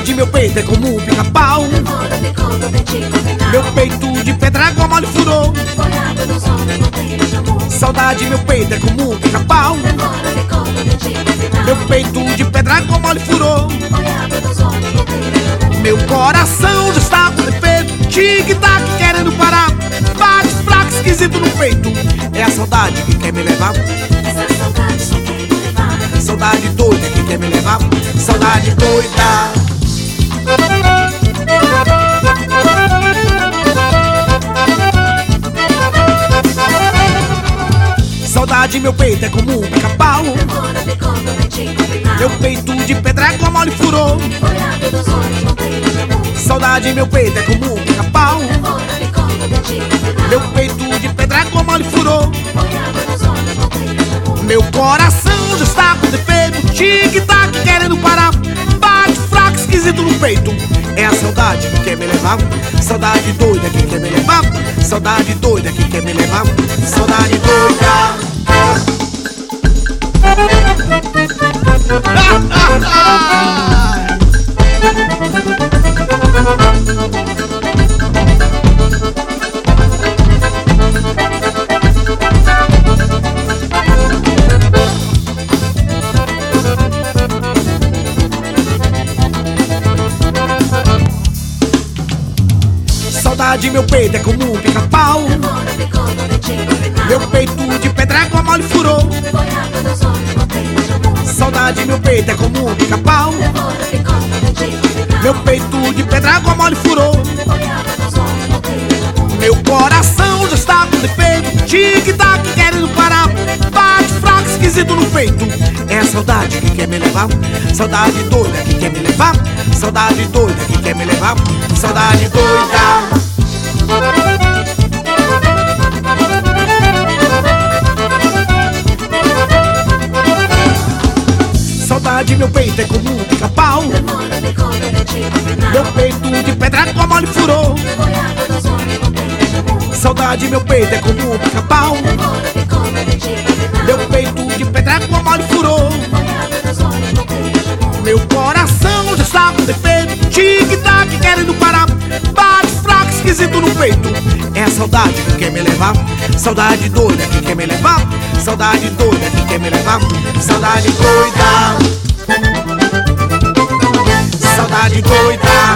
Saudade, meu peito é como um pica-pau. Meu peito de pedra água mole furou. Saudade, meu peito é como um pica-pau. Meu peito de pedra água mole furou. Meu coração já está com defeito, tic-tac querendo parar. Bate fraco, esquisito no peito. É a saudade que quer me levar. Essa saudade só quer me levar. Saudade doida que quer me levar. Saudade doida. Saudade, meu peito é como um pica-pau. Meu peito de pedra água mole furou. Saudade, meu peito é como um pica-pau. Meu peito de pedra água mole furou. Meu coração já está com defeito, tic-tac querendo parar. Bate fraco, esquisito no peito. É a saudade que quer me levar. Saudade doida que quer me levar. Saudade doida que quer me levar. Saudade doida. Saudade, meu peito é como um pica-pau. Meu peito de pedra água mole furou. Saudade, meu peito é como um pica-pau. Meu peito de pedra água mole furou. Meu coração já está com defeito, tic-tac querendo parar. Bate fraco, esquisito no peito. É a saudade que quer me levar. Saudade doida que quer me levar. Saudade doida que quer me levar. Saudade doida. Saudade, meu peito é como um pica-pau. Meu peito de pedra água mole furou. Saudade, meu peito é como um pica-pau. Meu peito de pedra água mole furou. Meu coração já está com defeito, tic-tac querendo parar. Bate fraco, esquisito no peito. É a saudade que quer me levar. Saudade doida que quer me levar. Saudade doida que quer me levar. Saudade doida. Saudade doida.